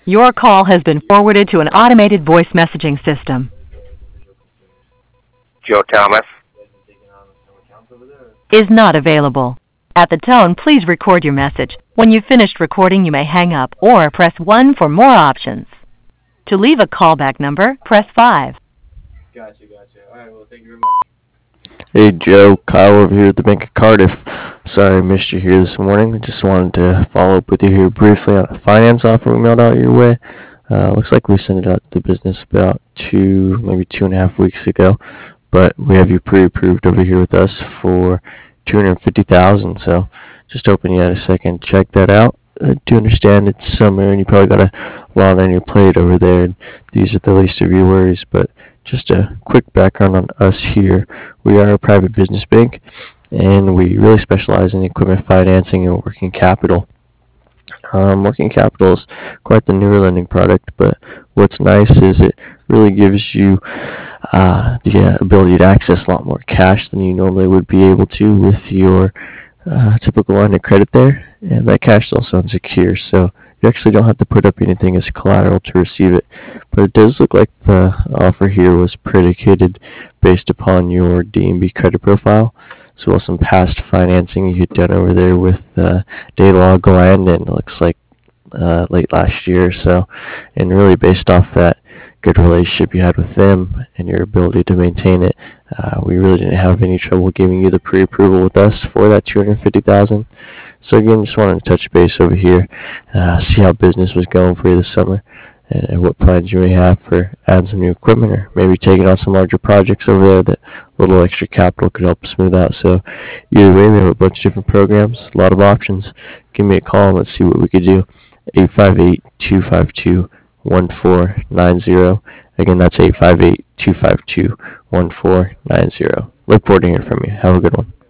Your call has been forwarded to an automated voice messaging system. Joe Thomas. Is not available. At the tone, please record your message. When you've finished recording, you may hang up or press 1 for more options. To leave a callback number, press 5. Gotcha. All right, well, thank you very much. Hey Joe, Kyle over here at the Bank of Cardiff. Sorry I missed you here this morning. I just wanted to follow up with you here briefly on a finance offer we mailed out your way. Looks like we sent it out to the business about maybe 2.5 weeks ago, but we have you pre-approved over here with us for $250,000. So just hoping you had a second to check that out. I do understand it's summer and you probably got a lot on your plate over there. And these are the least of your worries, but just a quick background on us here. We are a private business bank, and we really specialize in equipment financing and working capital. Working capital is quite the newer lending product, but what's nice is it really gives you the ability to access a lot more cash than you normally would be able to with your typical line of credit there, and that cash is also unsecure, so you actually don't have to put up anything as collateral to receive it. But it does look like the offer here was predicated based upon your D&B credit profile, as well as some past financing you had done over there with Daylog Land, and it looks like late last year or so, and really based off that good relationship you had with them and your ability to maintain it, we really didn't have any trouble giving you the pre-approval with us for that $250,000. So again, just wanted to touch base over here, see how business was going for you this summer, and what plans you may have for adding some new equipment, or maybe taking on some larger projects over there that a little extra capital could help smooth out. So either way, we have a bunch of different programs, a lot of options. Give me a call and let's see what we could do. 858-252-1490. Again, that's 858-252-1490. Look forward to hearing from you. Have a good one.